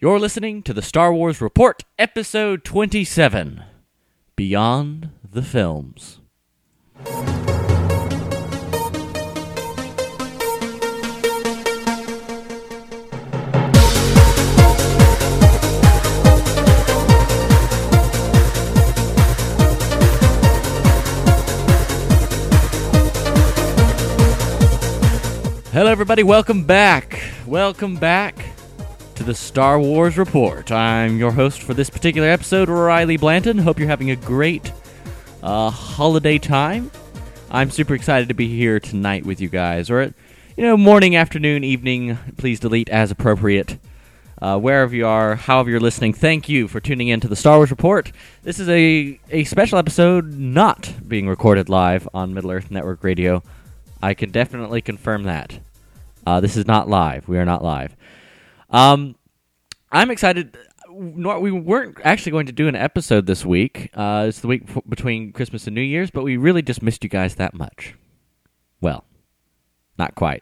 You're listening to the Star Wars Report, Episode 27, Beyond the Films. Hello everybody, welcome back to the Star Wars Report. I'm your host for this particular episode, Riley Blanton. Hope you're having a great holiday time. I'm super excited to be here tonight with you guys, or morning, afternoon, evening, please delete as appropriate. Wherever you are, however you're listening, thank you for tuning in to the Star Wars Report. This is a special episode not being recorded live on Middle-earth Network Radio. I can definitely confirm that. This is not live. We are not live. I'm excited. We weren't actually going to do an episode this week. It's the week between Christmas and New Year's, but we really just missed you guys that much. Well, not quite.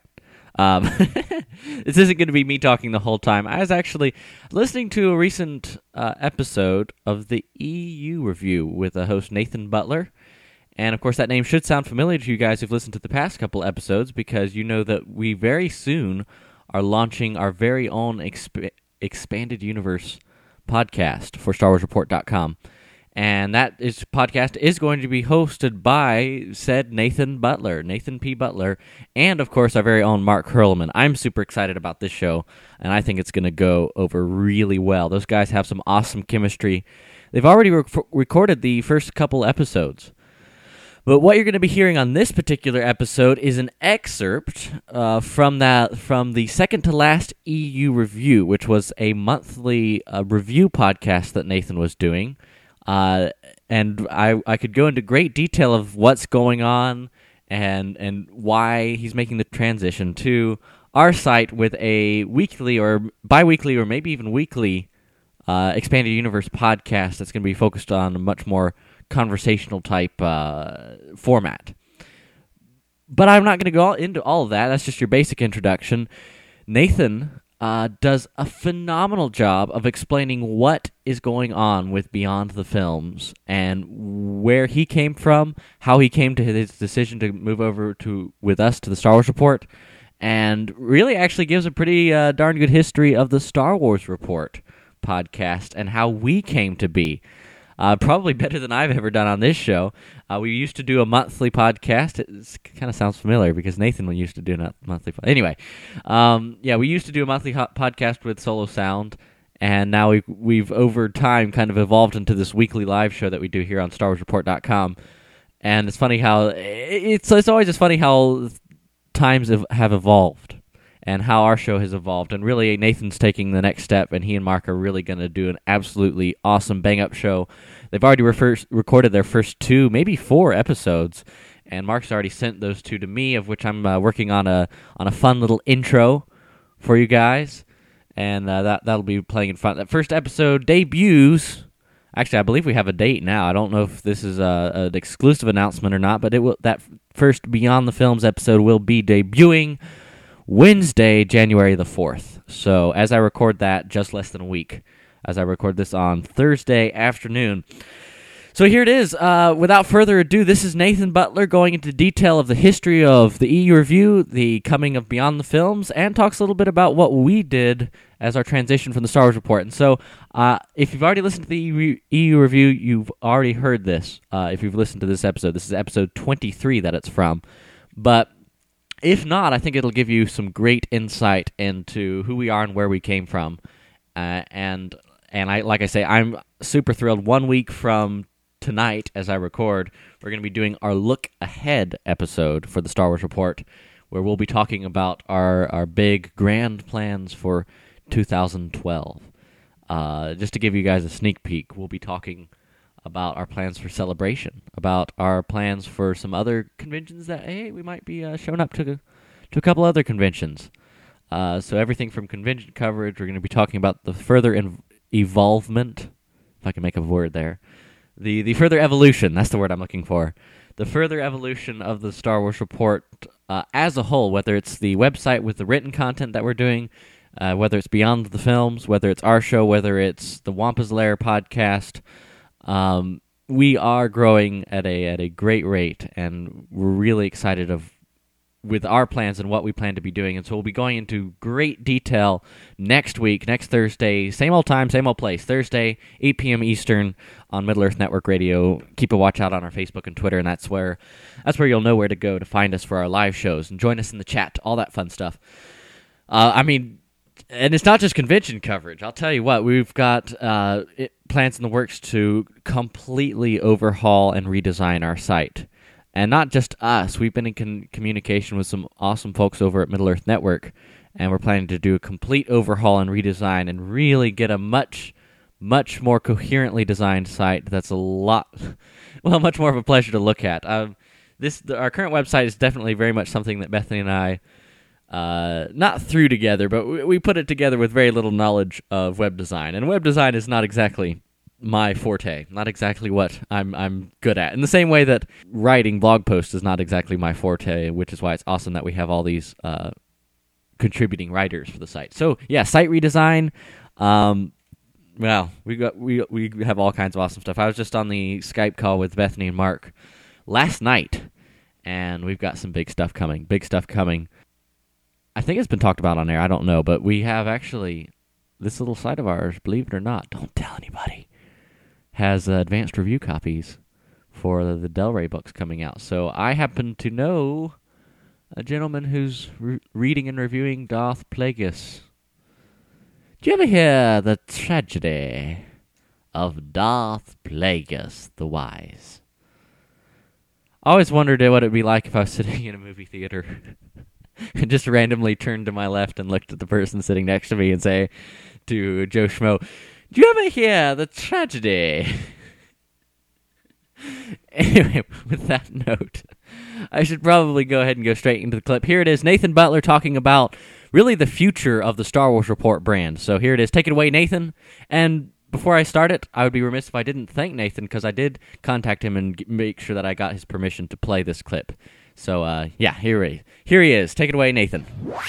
This isn't going to be me talking the whole time. I was actually listening to a recent episode of the EU Review with the host Nathan Butler. And, of course, that name should sound familiar to you guys who've listened to the past couple episodes, because you know that we very soon are launching our very own expanded universe podcast for StarWarsReport.com. And that podcast is going to be hosted by said Nathan P. Butler, and, of course, our very own Mark Hurlman. I'm super excited about this show, and I think it's going to go over really well. Those guys have some awesome chemistry. They've already recorded the first couple episodes. But what you're going to be hearing on this particular episode is an excerpt from the second to last EU Review, which was a monthly review podcast that Nathan was doing. And I could go into great detail of what's going on and why he's making the transition to our site with a weekly or bi-weekly or maybe even weekly Expanded Universe podcast that's going to be focused on a much more conversational type format. But I'm not going to go into all of that. That's just your basic introduction. Nathan does a phenomenal job of explaining what is going on with Beyond the Films and where he came from, how he came to his decision to move over with us to the Star Wars Report, and really actually gives a pretty darn good history of the Star Wars Report podcast and how we came to be. Probably better than I've ever done on this show. We used to do a monthly podcast. It kind of sounds familiar because Nathan used to do a monthly Anyway, we used to do a monthly podcast with Solo Sound, and now we've over time kind of evolved into this weekly live show that we do here on StarWarsReport.com. And it's funny how it's always just funny how times have evolved and how our show has evolved. And really, Nathan's taking the next step, and he and Mark are really going to do an absolutely awesome bang-up show. They've already recorded their first 2, maybe 4 episodes, and Mark's already sent those 2 to me, of which I'm working on a fun little intro for you guys, and that'll be playing in front. That first episode debuts. Actually, I believe we have a date now. I don't know if this is an exclusive announcement or not, but that first Beyond the Films episode will be debuting Wednesday, January the 4th. So as I record that, just less than a week, as I record this on Thursday afternoon. So here it is. Without further ado, this is Nathan Butler going into detail of the history of the EU Review, the coming of Beyond the Films, and talks a little bit about what we did as our transition from the Star Wars Report. And so if you've already listened to the EU Review, you've already heard this. If you've listened to this is episode 23 that it's from. But if not, I think it'll give you some great insight into who we are and where we came from. And like I say, I'm super thrilled. 1 week from tonight, as I record, we're going to be doing our Look Ahead episode for the Star Wars Report, where we'll be talking about our big grand plans for 2012. Just to give you guys a sneak peek, we'll be talking about our plans for Celebration, about our plans for some other conventions that, we might be showing up to a couple other conventions. So everything from convention coverage, we're going to be talking about the further evolvement, if I can make a word there, the further evolution, that's the word I'm looking for, the further evolution of the Star Wars Report as a whole, whether it's the website with the written content that we're doing, whether it's Beyond the Films, whether it's our show, whether it's the Wampa's Lair podcast. We are growing at a great rate, and we're really excited with our plans and what we plan to be doing. And so we'll be going into great detail next week, next Thursday, same old time, same old place, Thursday, 8 p.m. Eastern on Middle Earth Network Radio. Keep a watch out on our Facebook and Twitter, and that's where you'll know where to go to find us for our live shows and join us in the chat, all that fun stuff. And it's not just convention coverage. I'll tell you what, we've got plans in the works to completely overhaul and redesign our site. And not just us. We've been in communication with some awesome folks over at Middle Earth Network, and we're planning to do a complete overhaul and redesign and really get a much, much more coherently designed site that's much more of a pleasure to look at. Our current website is definitely very much something that Bethany and I not threw together, but we put it together with very little knowledge of web design. And web design is not exactly my forte, not exactly what I'm good at. In the same way that writing blog posts is not exactly my forte, which is why it's awesome that we have all these contributing writers for the site. So yeah, site redesign. Well, we have all kinds of awesome stuff. I was just on the Skype call with Bethany and Mark last night, and we've got some big stuff coming. I think it's been talked about on air. I don't know, but we have actually this little site of ours. Believe it or not, don't tell anybody. Has advanced review copies for the Del Rey books coming out. So I happen to know a gentleman who's reading and reviewing Darth Plagueis. Did you ever hear the tragedy of Darth Plagueis the Wise? I always wondered what it'd be like if I was sitting in a movie theater and just randomly turned to my left and looked at the person sitting next to me and say to Joe Schmo, "Do you ever hear the tragedy?" Anyway, with that note, I should probably go ahead and go straight into the clip. Here it is, Nathan Butler talking about really the future of the Star Wars Report brand. So here it is. Take it away, Nathan. And before I start it, I would be remiss if I didn't thank Nathan, because I did contact him and make sure that I got his permission to play this clip. So, yeah, here he is. Take it away, Nathan.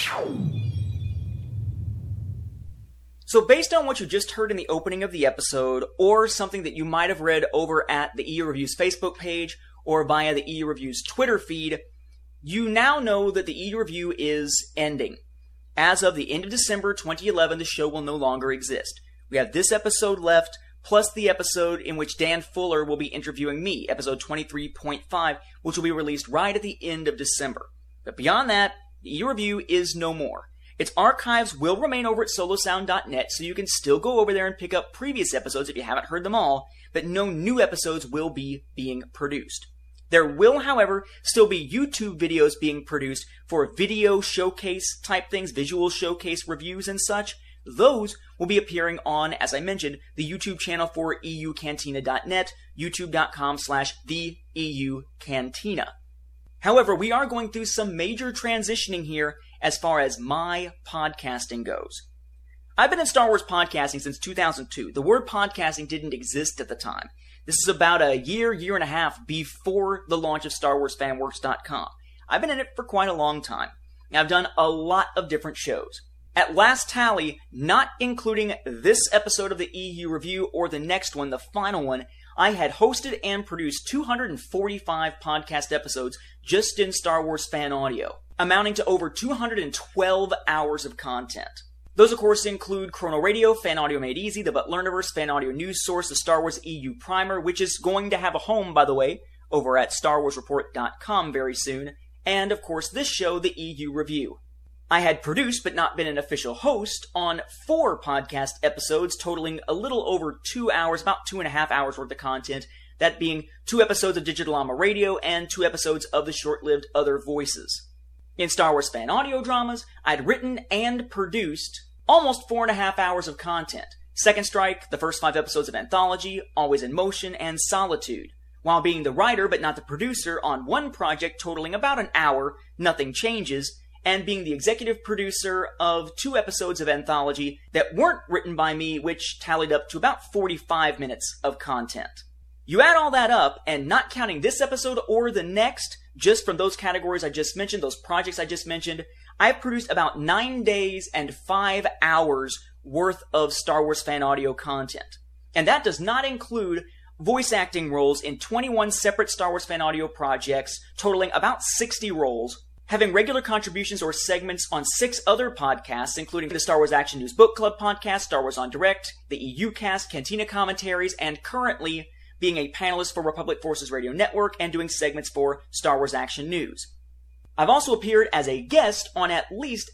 So based on what you just heard in the opening of the episode, or something that you might have read over at the EU Reviews Facebook page, or via the EU Reviews Twitter feed, you now know that the EU Review is ending. As of the end of December 2011, the show will no longer exist. We have this episode left, plus the episode in which Dan Fuller will be interviewing me, episode 23.5, which will be released right at the end of December. But beyond that, the EU Review is no more. Its archives will remain over at solosound.net, so you can still go over there and pick up previous episodes if you haven't heard them all, but no new episodes will be being produced. There will, however, still be YouTube videos being produced for video showcase type things, visual showcase reviews and such. Those will be appearing on, as I mentioned, the YouTube channel for eucantina.net, youtube.com/theeucantina. However, we are going through some major transitioning here as far as my podcasting goes. I've been in Star Wars podcasting since 2002. The word podcasting didn't exist at the time. This is about a year and a half before the launch of StarWarsFanWorks.com. I've been in it for quite a long time. I've done a lot of different shows. At last tally, not including this episode of the EU Review or the next one, the final one, I had hosted and produced 245 podcast episodes just in Star Wars Fan Audio, amounting to over 212 hours of content. Those, of course, include Chrono Radio, Fan Audio Made Easy, the Butlerniverse, Fan Audio News Source, the Star Wars EU Primer, which is going to have a home, by the way, over at StarWarsReport.com very soon, and, of course, this show, the EU Review. I had produced but not been an official host on 4 podcast episodes totaling a little over 2 hours, about 2.5 hours worth of content, that being 2 episodes of Digital Llama Radio and 2 episodes of the short-lived Other Voices. In Star Wars Fan Audio Dramas, I'd written and produced almost 4.5 hours of content. Second Strike, the first 5 episodes of Anthology, Always in Motion, and Solitude, while being the writer but not the producer on one project totaling about an hour, Nothing Changes, and being the executive producer of 2 episodes of Anthology that weren't written by me, which tallied up to about 45 minutes of content. You add all that up, and not counting this episode or the next, just from those categories I just mentioned, those projects I just mentioned, I've produced about 9 days and 5 hours worth of Star Wars fan audio content. And that does not include voice acting roles in 21 separate Star Wars fan audio projects, totaling about 60 roles, having regular contributions or segments on 6 other podcasts, including the Star Wars Action News Book Club podcast, Star Wars on Direct, the EU Cast, Cantina Commentaries, and currently being a panelist for Republic Forces Radio Network and doing segments for Star Wars Action News. I've also appeared as a guest on at least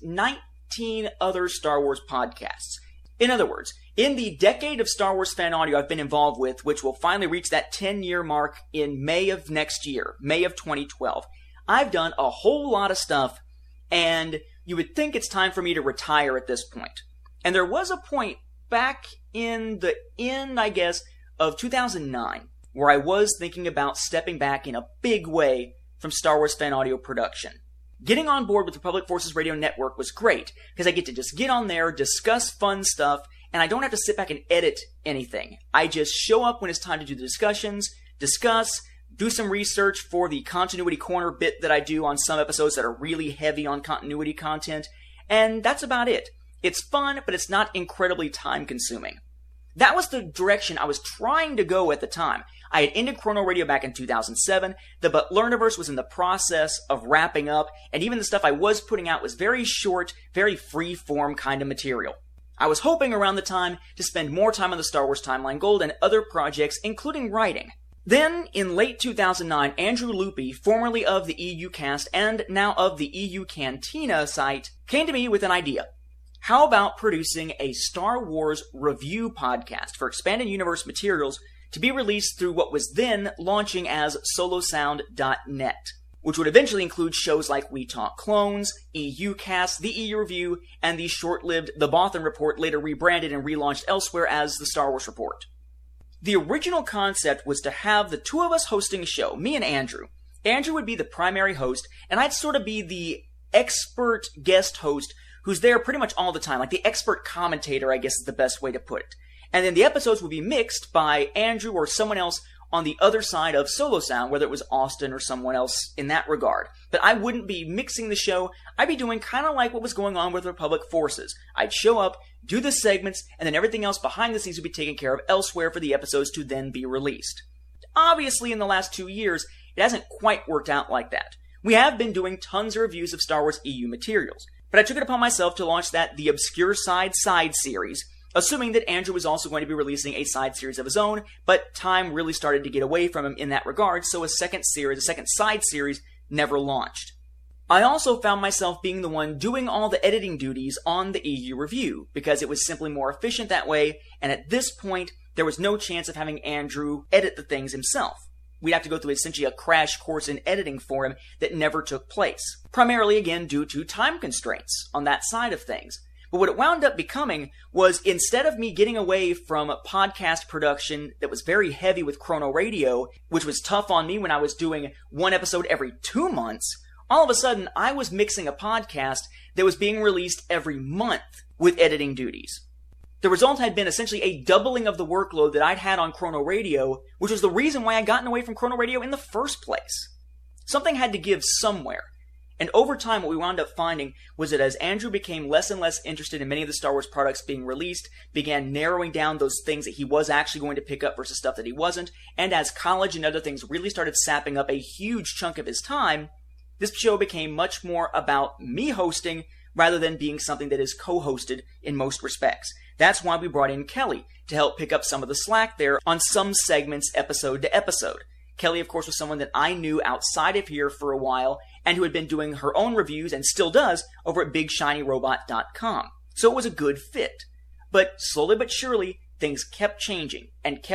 19 other Star Wars podcasts. In other words, in the decade of Star Wars fan audio I've been involved with, which will finally reach that 10-year mark in May of next year, May of 2012, I've done a whole lot of stuff, and you would think it's time for me to retire at this point. And there was a point back in the end, I guess, of 2009, where I was thinking about stepping back in a big way from Star Wars fan audio production. Getting on board with Republic Forces Radio Network was great, because I get to just get on there, discuss fun stuff, and I don't have to sit back and edit anything. I just show up when it's time to do the discussions, discuss, do some research for the Continuity Corner bit that I do on some episodes that are really heavy on continuity content, and that's about it. It's fun, but it's not incredibly time-consuming. That was the direction I was trying to go at the time. I had ended Chrono Radio back in 2007, the But Learniverse was in the process of wrapping up, and even the stuff I was putting out was very short, very free-form kind of material. I was hoping around the time to spend more time on the Star Wars Timeline Gold and other projects, including writing. Then, in late 2009, Andrew Loopy, formerly of the EU Cast and now of the EU Cantina site, came to me with an idea. How about producing a Star Wars review podcast for Expanded Universe materials to be released through what was then launching as solosound.net, which would eventually include shows like We Talk Clones, EU Cast, the EU Review, and the short-lived The Bothan Report, later rebranded and relaunched elsewhere as The Star Wars Report. The original concept was to have the two of us hosting a show, me and Andrew. Andrew would be the primary host, and I'd sort of be the expert guest host who's there pretty much all the time, like the expert commentator, I guess is the best way to put it. And then the episodes would be mixed by Andrew or someone else on the other side of Solo Sound, whether it was Austin or someone else in that regard. But I wouldn't be mixing the show. I'd be doing kind of like what was going on with Republic Forces. I'd show up, do the segments, and then everything else behind the scenes would be taken care of elsewhere for the episodes to then be released. Obviously, in the last 2 years, it hasn't quite worked out like that. We have been doing tons of reviews of Star Wars EU materials, but I took it upon myself to launch that The Obscure Side series, assuming that Andrew was also going to be releasing a side series of his own, but time really started to get away from him in that regard, so a second side series, never launched. I also found myself being the one doing all the editing duties on the EU Review, because it was simply more efficient that way, and at this point, there was no chance of having Andrew edit the things himself. We'd have to go through essentially a crash course in editing for him that never took place. Primarily, again, due to time constraints on that side of things. But what it wound up becoming was, instead of me getting away from podcast production that was very heavy with Chrono Radio, which was tough on me when I was doing one episode every 2 months, all of a sudden I was mixing a podcast that was being released every month with editing duties. The result had been essentially a doubling of the workload that I'd had on Chrono Radio, which was the reason why I'd gotten away from Chrono Radio in the first place. Something had to give somewhere. And over time, what we wound up finding was that as Andrew became less and less interested in many of the Star Wars products being released, began narrowing down those things that he was actually going to pick up versus stuff that he wasn't, and as college and other things really started sapping up a huge chunk of his time, this show became much more about me hosting rather than being something that is co-hosted in most respects. That's why we brought in Kelly to help pick up some of the slack there on some segments episode to episode. Kelly, of course, was someone that I knew outside of here for a while and who had been doing her own reviews and still does over at BigShinyRobot.com. So it was a good fit. But slowly but surely, things kept changing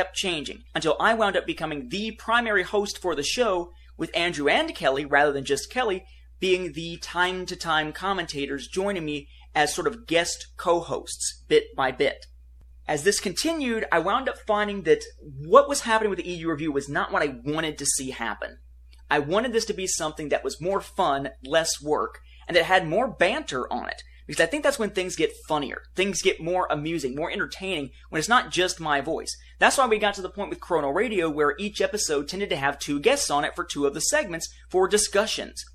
until I wound up becoming the primary host for the show, with Andrew and Kelly, rather than just Kelly, being the time-to-time commentators joining me as sort of guest co-hosts, bit by bit. As this continued, I wound up finding that what was happening with the EU Review was not what I wanted to see happen. I wanted this to be something that was more fun, less work, and that had more banter on it. Because I think that's when things get funnier. Things get more amusing, more entertaining, when it's not just my voice. That's why we got to the point with Chrono Radio where each episode tended to have 2 guests on it for 2 of the segments for discussions.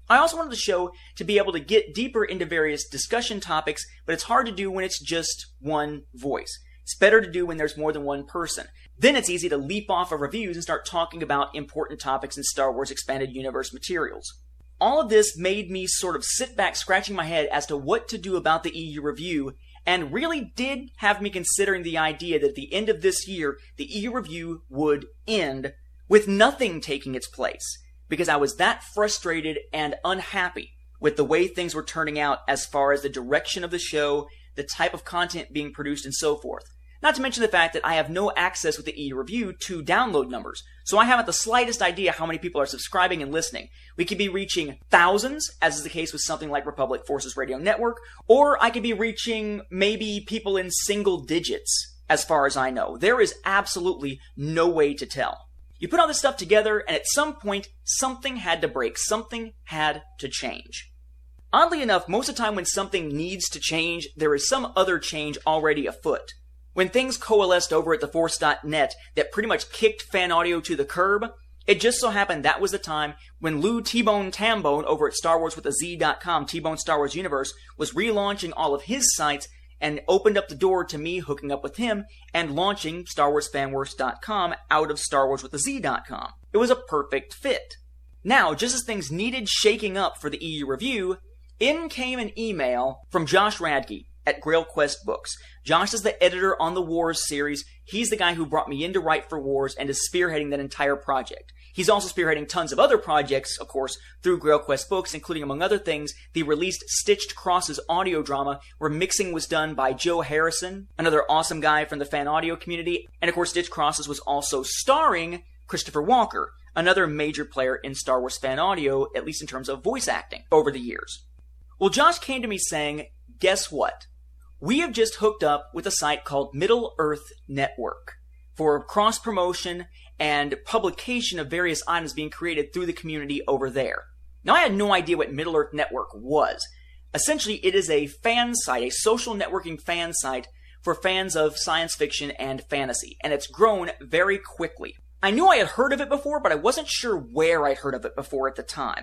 I also wanted the show to be able to get deeper into various discussion topics, but it's hard to do when it's just one voice. It's better to do when there's more than one person. Then it's easy to leap off of reviews and start talking about important topics in Star Wars Expanded Universe materials. All of this made me sort of sit back scratching my head as to what to do about the EU review, and really did have me considering the idea that at the end of this year, the EU review would end with nothing taking its place, because I was that frustrated and unhappy with the way things were turning out as far as the direction of the show, the type of content being produced, and so forth. Not to mention the fact that I have no access with the EU review to download numbers, so I haven't the slightest idea how many people are subscribing and listening. We could be reaching thousands, as is the case with something like Republic Forces Radio Network, or I could be reaching maybe people in single digits, as far as I know. There is absolutely no way to tell. You put all this stuff together, and at some point, something had to break. Something had to change. Oddly enough, most of the time when something needs to change, there is some other change already afoot. When things coalesced over at theforce.net that pretty much kicked fan audio to the curb, it just so happened that was the time when Lou T-Bone Tambone over at StarWarsWithAZ.com, T-Bone Star Wars Universe, was relaunching all of his sites and opened up the door to me hooking up with him and launching StarWarsFanWorks.com out of StarWarsWithAZ.com. It was a perfect fit. Now, just as things needed shaking up for the EU review, in came an email from Josh Radke at Grail Quest Books. Josh is the editor on the Wars series. He's the guy who brought me in to write for Wars and is spearheading that entire project. He's also spearheading tons of other projects, of course, through Grail Quest Books, including, among other things, the released Stitched Crosses audio drama, where mixing was done by Joe Harrison, another awesome guy from the fan audio community. And of course, Stitched Crosses was also starring Christopher Walker, another major player in Star Wars fan audio, at least in terms of voice acting, over the years. Well, Josh came to me saying, guess what? We have just hooked up with a site called Middle Earth Network for cross-promotion and publication of various items being created through the community over there. Now, I had no idea what Middle Earth Network was. Essentially, it is a fan site, a social networking fan site for fans of science fiction and fantasy, and it's grown very quickly. I knew I had heard of it before, but I wasn't sure where I'd heard of it before at the time.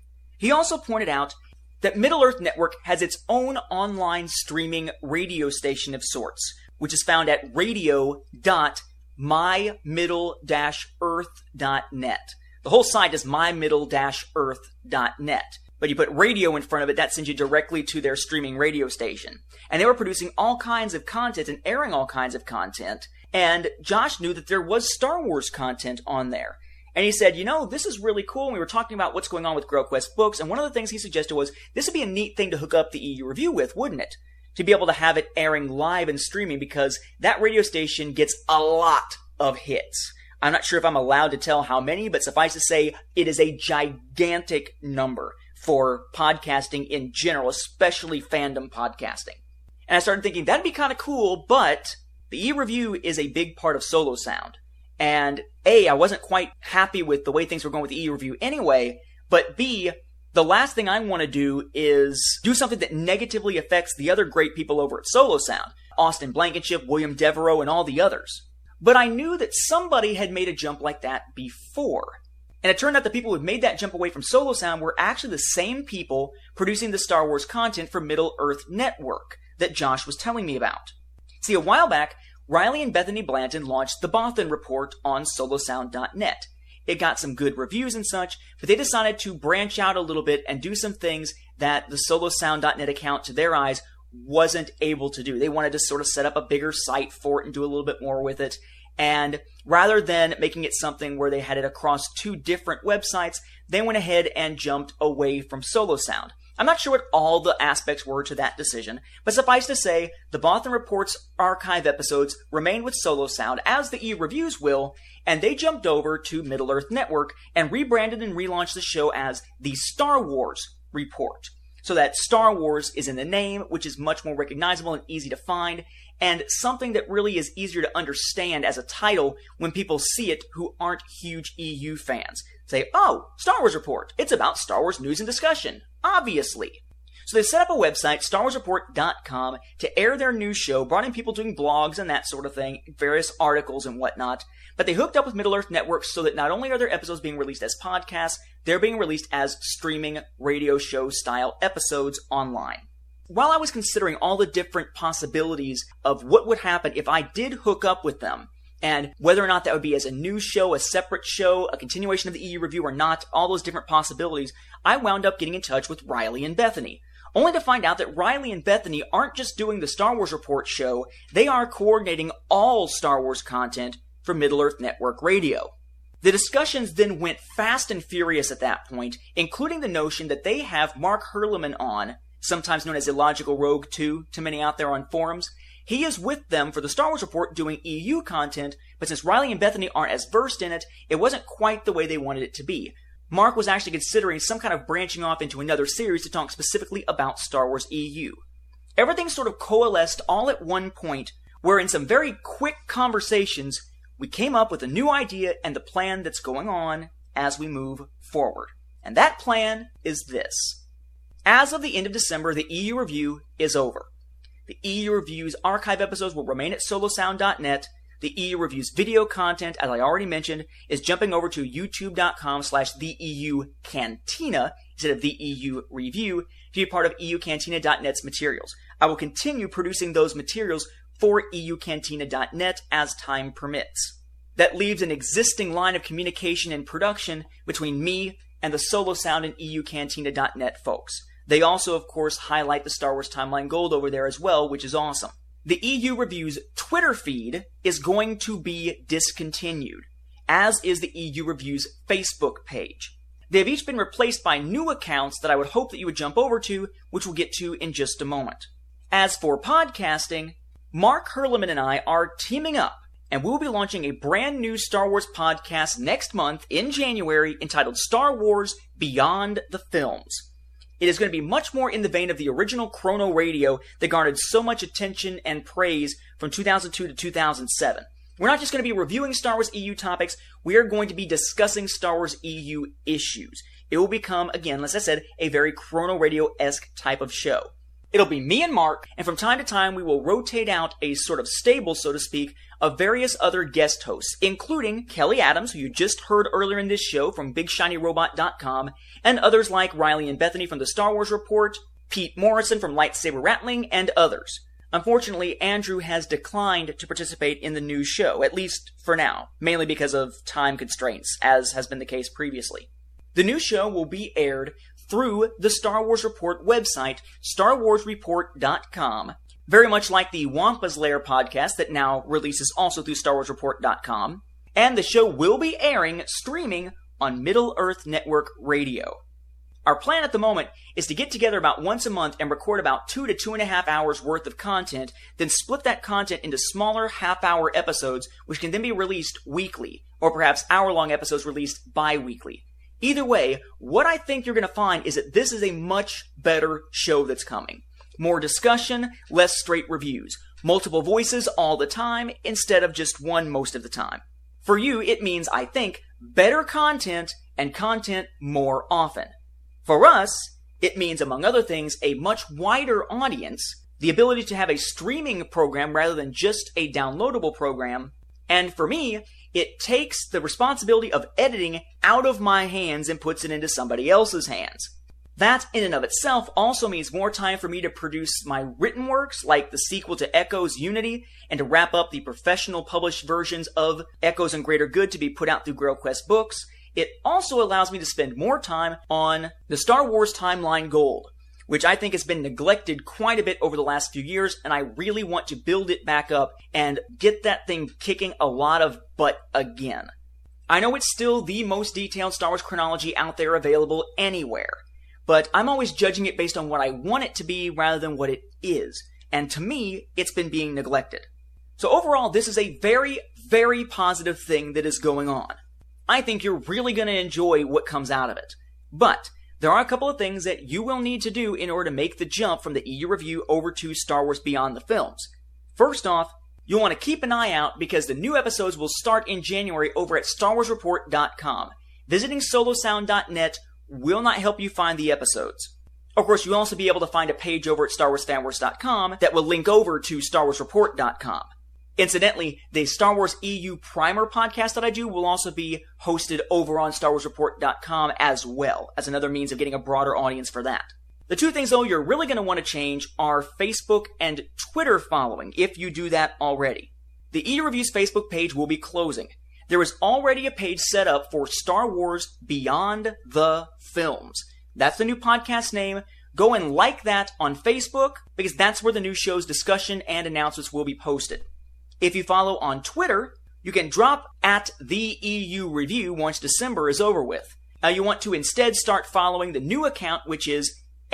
He also pointed out that Middle Earth Network has its own online streaming radio station of sorts, which is found at radio.mymiddle-earth.net. The whole site is mymiddle-earth.net. But you put radio in front of it, that sends you directly to their streaming radio station. And they were producing all kinds of content and airing all kinds of content. And Josh knew that there was Star Wars content on there. And he said, you know, this is really cool. And we were talking about what's going on with Grail Quest Books. And one of the things he suggested was, this would be a neat thing to hook up the EU review with, wouldn't it? To be able to have it airing live and streaming, because that radio station gets a lot of hits. I'm not sure if I'm allowed to tell how many, but suffice to say, it is a gigantic number for podcasting in general, especially fandom podcasting. And I started thinking, that'd be kind of cool, but the EU review is a big part of Solo Sound. And A, I wasn't quite happy with the way things were going with the EU review anyway, but B, the last thing I want to do is do something that negatively affects the other great people over at Solo Sound. Austin Blankenship, William Devereaux, and all the others. But I knew that somebody had made a jump like that before. And it turned out the people who had made that jump away from Solo Sound were actually the same people producing the Star Wars content for Middle Earth Network that Josh was telling me about. See, a while back, Riley and Bethany Blanton launched the Bothan Report on solosound.net. It got some good reviews and such, but they decided to branch out a little bit and do some things that the solosound.net account, to their eyes, wasn't able to do. They wanted to sort of set up a bigger site for it and do a little bit more with it. And rather than making it something where they had it across two different websites, they went ahead and jumped away from Solo Sound. I'm not sure what all the aspects were to that decision, but suffice to say, the Bothan Report's archive episodes remained with Solo Sound, as the E-Reviews will, and they jumped over to Middle Earth Network and rebranded and relaunched the show as the Star Wars Report. So that Star Wars is in the name, which is much more recognizable and easy to find, and something that really is easier to understand as a title when people see it who aren't huge EU fans. Say, oh, Star Wars Report. It's about Star Wars news and discussion. Obviously. So they set up a website, StarWarsReport.com, to air their news show, brought in people doing blogs and that sort of thing, various articles and whatnot. But they hooked up with Middle-earth Network so that not only are their episodes being released as podcasts, they're being released as streaming radio show-style episodes online. While I was considering all the different possibilities of what would happen if I did hook up with them, and whether or not that would be as a news show, a separate show, a continuation of the EU Review or not, all those different possibilities, I wound up getting in touch with Riley and Bethany. Only to find out that Riley and Bethany aren't just doing the Star Wars Report show, they are coordinating all Star Wars content for Middle-earth Network Radio. The discussions then went fast and furious at that point, including the notion that they have Mark Herleman on, sometimes known as Illogical Rogue 2 to many out there on forums. He is with them for the Star Wars Report doing EU content, but since Riley and Bethany aren't as versed in it, it wasn't quite the way they wanted it to be. Mark was actually considering some kind of branching off into another series to talk specifically about Star Wars EU. Everything sort of coalesced all at one point, where in some very quick conversations, we came up with a new idea and the plan that's going on as we move forward. And that plan is this. As of the end of December, the EU Review is over. The EU Review's archive episodes will remain at solosound.net. The EU Review's video content, as I already mentioned, is jumping over to youtube.com/TheEUCantina instead of the EU Review to be part of EUCantina.net's materials. I will continue producing those materials for EUCantina.net as time permits. That leaves an existing line of communication and production between me and the Solo Sound and EUCantina.net folks. They also, of course, highlight the Star Wars Timeline Gold over there as well, which is awesome. The EU Review's Twitter feed is going to be discontinued, as is the EU Review's Facebook page. They have each been replaced by new accounts that I would hope that you would jump over to, which we'll get to in just a moment. As for podcasting, Mark Herleman and I are teaming up, and we will be launching a brand new Star Wars podcast next month in January entitled Star Wars Beyond the Films. It is going to be much more in the vein of the original Chrono Radio that garnered so much attention and praise from 2002 to 2007. We're not just going to be reviewing Star Wars EU topics, we are going to be discussing Star Wars EU issues. It will become, again, as I said, a very Chrono Radio-esque type of show. It'll be me and Mark, and from time to time we will rotate out a sort of stable, so to speak, of various other guest hosts, including Kelly Adams, who you just heard earlier in this show from BigShinyRobot.com, and others like Riley and Bethany from the Star Wars Report, Pete Morrison from Lightsaber Rattling, and others. Unfortunately, Andrew has declined to participate in the new show, at least for now, mainly because of time constraints, as has been the case previously. The new show will be aired through the Star Wars Report website, StarWarsReport.com, very much like the Wampa's Lair podcast that now releases also through StarWarsReport.com, and the show will be airing, streaming, on Middle-earth Network Radio. Our plan at the moment is to get together about once a month and record about 2 to 2.5 hours worth of content, then split that content into smaller half-hour episodes, which can then be released weekly, or perhaps hour-long episodes released bi-weekly. Either way, what I think you're going to find is that this is a much better show that's coming. More discussion, less straight reviews. Multiple voices all the time, instead of just one most of the time. For you, it means, I think, better content, and content more often. For us, it means, among other things, a much wider audience, the ability to have a streaming program rather than just a downloadable program, and for me, it takes the responsibility of editing out of my hands and puts it into somebody else's hands. That, in and of itself, also means more time for me to produce my written works, like the sequel to Echoes Unity, and to wrap up the professional published versions of Echoes and Greater Good to be put out through GrailQuest Books. It also allows me to spend more time on the Star Wars Timeline Gold, which I think has been neglected quite a bit over the last few years, and I really want to build it back up and get that thing kicking a lot of butt again. I know it's still the most detailed Star Wars chronology out there available anywhere, but I'm always judging it based on what I want it to be rather than what it is, and to me, it's been being neglected. So overall, this is a very, very positive thing that is going on. I think you're really going to enjoy what comes out of it. But there are a couple of things that you will need to do in order to make the jump from the EU Review over to Star Wars Beyond the Films. First off, you'll want to keep an eye out because the new episodes will start in January over at StarWarsReport.com. Visiting SoloSound.net will not help you find the episodes. Of course, you'll also be able to find a page over at StarWarsFanWars.com that will link over to StarWarsReport.com. Incidentally, the Star Wars EU Primer podcast that I do will also be hosted over on StarWarsReport.com as well, as another means of getting a broader audience for that. The two things, though, you're really going to want to change are Facebook and Twitter following, if you do that already. The EU Reviews Facebook page will be closing. There is already a page set up for Star Wars Beyond the Films. That's the new podcast name. Go and like that on Facebook, because that's where the new show's discussion and announcements will be posted. If you follow on Twitter, you can drop at the EU Review once December is over with. Now you want to instead start following the new account, which is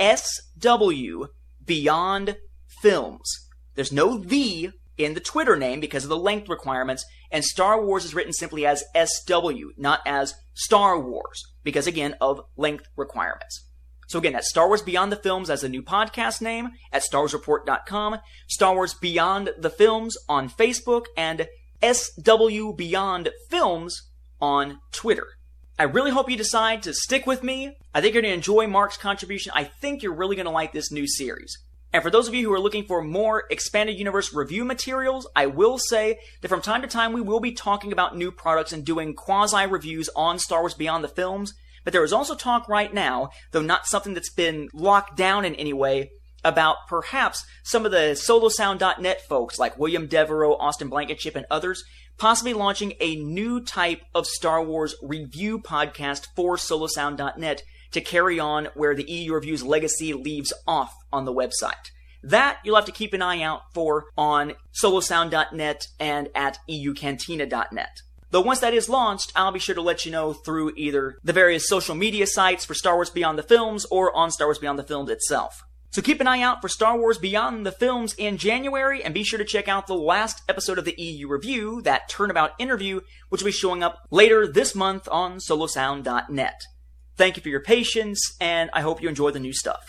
SW Beyond Films. There's no "the" in the Twitter name because of the length requirements, and Star Wars is written simply as SW, not as Star Wars, because again of length requirements. So again, that's Star Wars Beyond the Films as a new podcast name at StarWarsReport.com, Star Wars Beyond the Films on Facebook, and SW Beyond Films on Twitter. I really hope you decide to stick with me. I think you're going to enjoy Mark's contribution. I think you're really going to like this new series. And for those of you who are looking for more Expanded Universe review materials, I will say that from time to time we will be talking about new products and doing quasi-reviews on Star Wars Beyond the Films. But there is also talk right now, though not something that's been locked down in any way, about perhaps some of the SoloSound.net folks like William Devereaux, Austin Blankenship, and others possibly launching a new type of Star Wars review podcast for SoloSound.net to carry on where the EU Reviews legacy leaves off on the website. That you'll have to keep an eye out for on SoloSound.net and at EUCantina.net. Though once that is launched, I'll be sure to let you know through either the various social media sites for Star Wars Beyond the Films or on Star Wars Beyond the Films itself. So keep an eye out for Star Wars Beyond the Films in January, and be sure to check out the last episode of the EU Review, that Turnabout interview, which will be showing up later this month on SoloSound.net. Thank you for your patience, and I hope you enjoy the new stuff.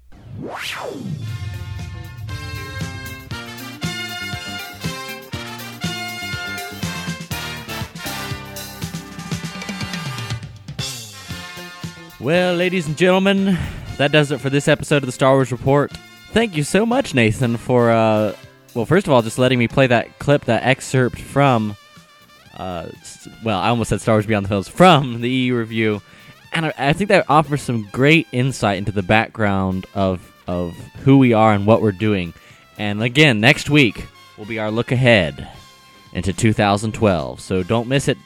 Well, ladies and gentlemen, that does it for this episode of the Star Wars Report. Thank you so much, Nathan, for, well, first of all, just letting me play that clip, that excerpt from, I almost said Star Wars Beyond the Films, from the EU Review. And I think that offers some great insight into the background of who we are and what we're doing. And again, next week will be our look ahead into 2012, so don't miss it.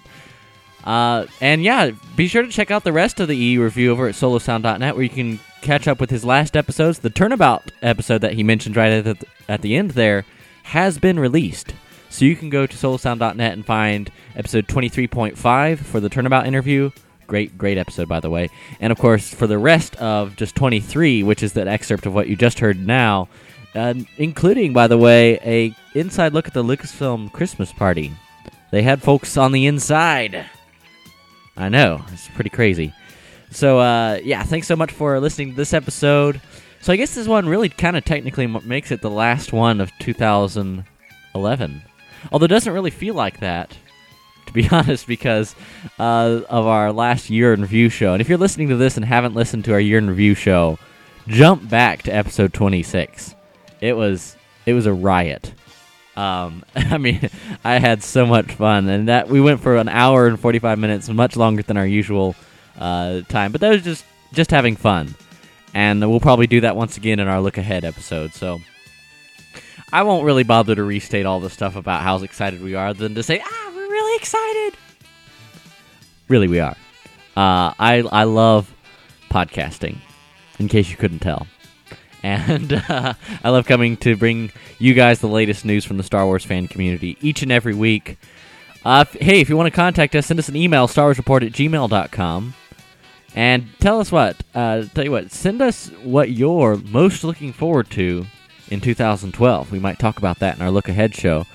And yeah, be sure to check out the rest of the EU Review over at SoloSound.net, where you can catch up with his last episodes. The Turnabout episode that he mentioned right at the end there has been released. So you can go to SoloSound.net and find episode 23.5 for the Turnabout interview. Great episode, by the way. And of course, for the rest of just 23, which is that excerpt of what you just heard now, including, by the way, a inside look at the Lucasfilm Christmas party. They had folks on the inside. I know, it's pretty crazy. So, yeah, thanks so much for listening to this episode. So I guess this one really kind of technically makes it the last one of 2011. Although it doesn't really feel like that, to be honest, because of our last year in review show. And if you're listening to this and haven't listened to our year in review show, jump back to episode 26. It was a riot. I mean, I had so much fun, and that we went for an hour and 45 minutes, much longer than our usual time. But that was just having fun, and we'll probably do that once again in our look ahead episode. So I won't really bother to restate all the stuff about how excited we are, than to say, we're really excited. Really, we are. I love podcasting, in case you couldn't tell. And I love coming to bring you guys the latest news from the Star Wars fan community each and every week. Hey, if you want to contact us, send us an email, starwarsreport@gmail.com. And tell us send us what you're most looking forward to in 2012. We might talk about that in our Look Ahead show.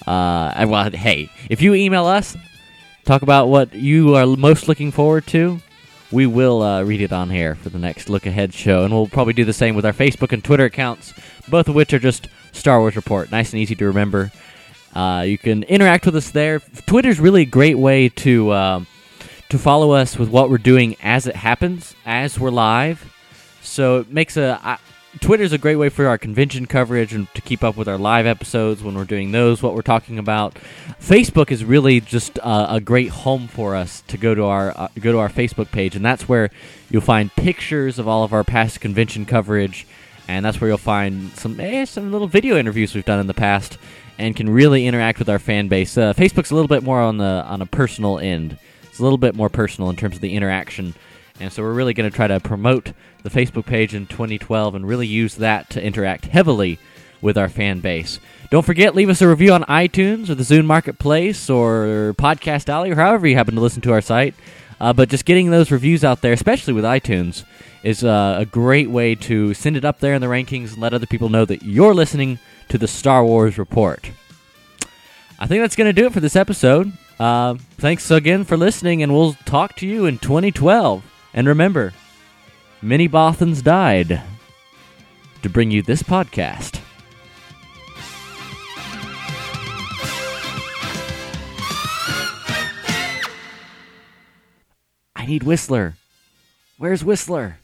Hey, if you email us, talk about what you are most looking forward to, we will read it on here for the next Look Ahead show, and we'll probably do the same with our Facebook and Twitter accounts, both of which are just Star Wars Report. Nice and easy to remember. You can interact with us there. Twitter's really a great way to follow us with what we're doing as it happens, as we're live. So it makes Twitter's a great way for our convention coverage and to keep up with our live episodes when we're doing those, what we're talking about. Facebook is really just a great home for us to go to our Facebook page, and that's where you'll find pictures of all of our past convention coverage, and that's where you'll find some little video interviews we've done in the past, and can really interact with our fan base. Facebook's a little bit more on a personal end. It's a little bit more personal in terms of the interaction. And so we're really going to try to promote the Facebook page in 2012 and really use that to interact heavily with our fan base. Don't forget, leave us a review on iTunes or the Zune Marketplace or Podcast Alley or however you happen to listen to our site. But just getting those reviews out there, especially with iTunes, is a great way to send it up there in the rankings and let other people know that you're listening to the Star Wars Report. I think that's going to do it for this episode. Thanks again for listening, and we'll talk to you in 2012. And remember, many Bothans died to bring you this podcast. I need Whistler. Where's Whistler?